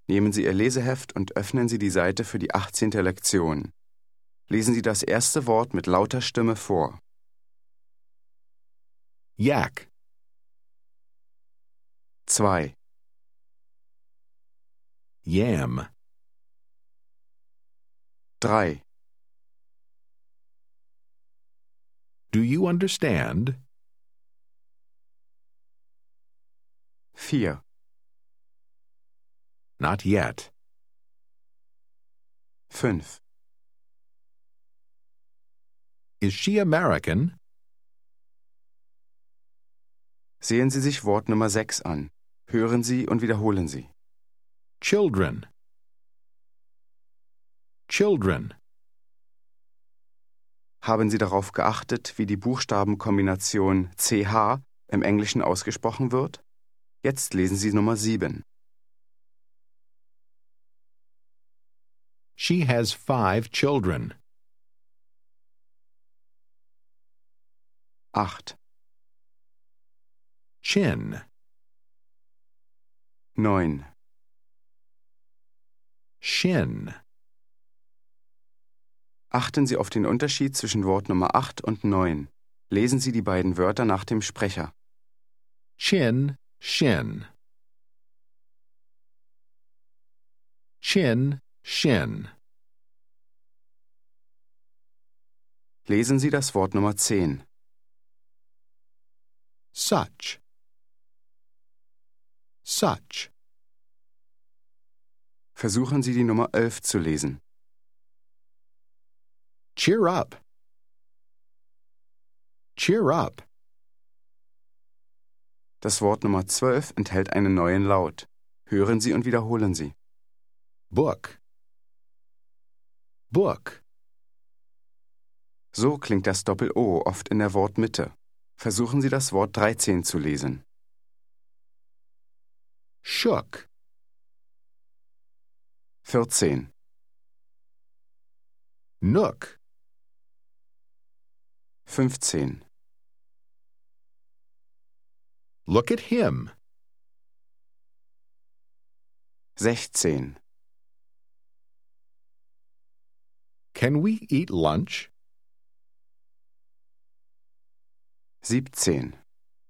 Nehmen Sie Ihr Leseheft und öffnen Sie die Seite für die 18. Lektion. Lesen Sie das erste Wort mit lauter Stimme vor. Yak, 2, yam, 3, do you understand? 4, Not yet. 5, Is she American? Sehen Sie sich Wort Nummer 6 an. Hören Sie und wiederholen Sie. Children, children, Haben Sie darauf geachtet, wie die Buchstabenkombination CH im Englischen ausgesprochen wird? Jetzt lesen Sie Nummer 7. she has 5 children. 8, Chin, 9, shin, Achten Sie auf den Unterschied zwischen Wort Nummer 8 und 9. Lesen Sie die beiden Wörter nach dem Sprecher. chin, shin. Chin, shin. Lesen Sie das Wort Nummer 10. Such, such. Versuchen Sie die Nummer 11 zu lesen. Cheer up, cheer up. Das Wort Nummer 12 enthält einen neuen Laut. Hören Sie und wiederholen Sie. Book, book. So klingt das Doppel-O oft in der Wortmitte. Versuchen Sie das Wort 13 zu lesen. Shook, 14, nook, 15, look at him. 16, Can we eat lunch? 17,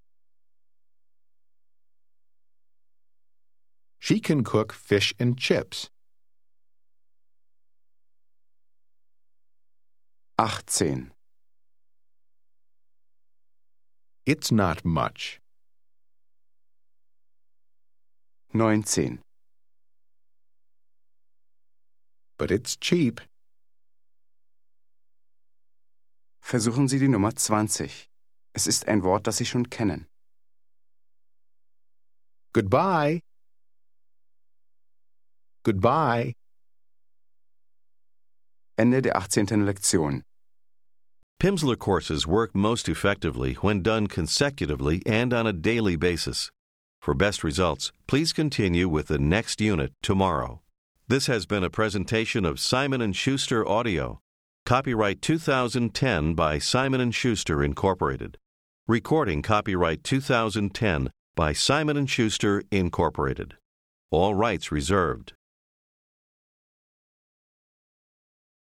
She can cook fish and chips. 18, It's not much. 19, But it's cheap. Versuchen Sie die Nummer 20. Es ist ein Wort, das Sie schon kennen. Goodbye. Goodbye. Ende der 18. Lektion. Pimsleur courses work most effectively when done consecutively and on a daily basis. For best results, please continue with the next unit tomorrow. This has been a presentation of Simon & Schuster Audio. Copyright 2010 by Simon & Schuster, Incorporated. Recording copyright 2010 by Simon & Schuster, Incorporated. All rights reserved.